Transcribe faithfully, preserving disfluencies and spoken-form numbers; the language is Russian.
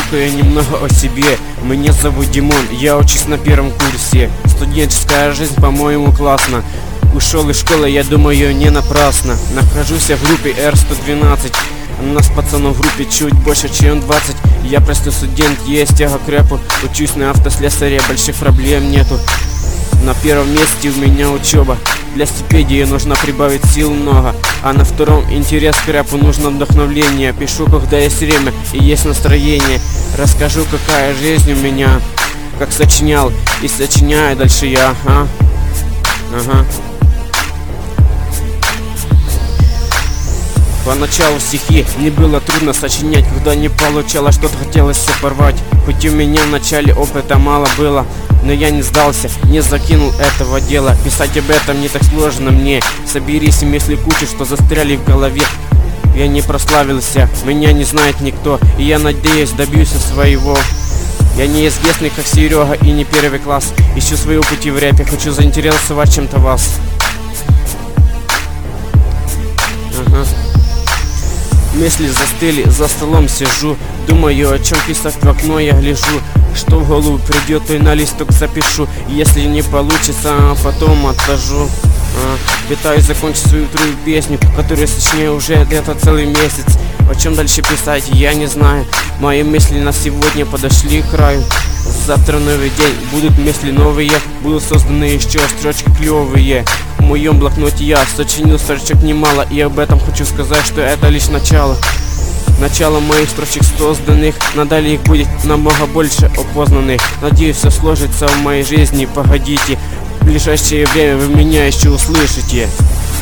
кое немного о себе. Меня зовут Димон, я учусь на первом курсе. Студенческая жизнь, по-моему, классно. Ушел из школы, я думаю, не напрасно. Нахожусь я в группе эр сто двенадцать. У нас пацанов в группе чуть больше, чем двадцать. Я простой студент, есть тяга к рэпу. Учусь на автослесаря, больших проблем нету. На первом месте у меня учеба. Для стипендии нужно прибавить сил много. А на втором интерес к рэпу, нужно вдохновление. Пишу, когда есть время и есть настроение. Расскажу, какая жизнь у меня. Как сочинял и сочиняю дальше я. Ага. Ага. Поначалу стихи не было трудно сочинять, когда не получалось, что-то хотелось все порвать. Хоть у меня в начале опыта мало было, но я не сдался, не закинул этого дела. Писать об этом не так сложно мне. Соберись мысли кучу, что застряли в голове. Я не прославился, меня не знает никто, и я надеюсь, добьюсь своего. Я не известный, как Серега, и не первый класс. Ищу свои пути в рэпе, хочу заинтересовать чем-то вас. Ага. Мысли застыли, за столом сижу. Думаю, о чем писать, в окно я гляжу. Что в голову придет, то и на листок запишу. Если не получится, потом отложу. а, Пытаюсь закончить свою вторую песню, которую сочиняю уже где-то целый месяц. О чем дальше писать, я не знаю. Мои мысли на сегодня подошли к краю. Завтра новый день, будут мысли новые. Будут созданы еще строчки клевые. В моем блокноте я сочинил строчек немало, и об этом хочу сказать, что это лишь начало. Начало моих строчек созданных, надалее их будет намного больше опознанных. Надеюсь, все сложится в моей жизни, погодите. В ближайшее время вы меня еще услышите.